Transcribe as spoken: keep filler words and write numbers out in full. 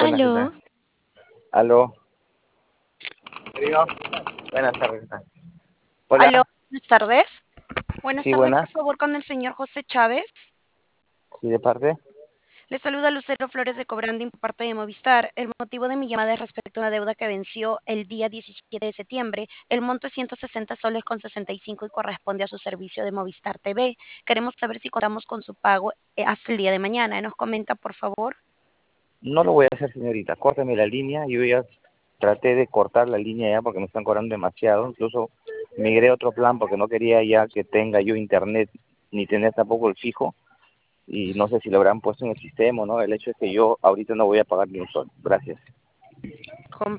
Buenas, ¿qué Aló, tal? Aló. Digo, buenas tardes, ¿qué tal? Hola, aló, buenas tardes. Buenas sí, tardes, por buenas. favor, con el señor José Chávez. Sí, de parte. Le saluda Lucero Flores de Cobranding por parte de Movistar. El motivo de mi llamada es respecto a una deuda que venció el día diecisiete de septiembre. El monto es ciento sesenta soles con sesenta y cinco y corresponde a su servicio de Movistar T V. Queremos saber si contamos con su pago eh, hasta el día de mañana. ¿Nos comenta, por favor? No lo voy a hacer, señorita. Córteme la línea. Yo ya traté de cortar la línea ya porque me están cobrando demasiado. Incluso migré a otro plan porque no quería ya que tenga yo internet ni tener tampoco el fijo. Y no sé si lo habrán puesto en el sistema o no. El hecho es que yo ahorita no voy a pagar ni un sol. Gracias.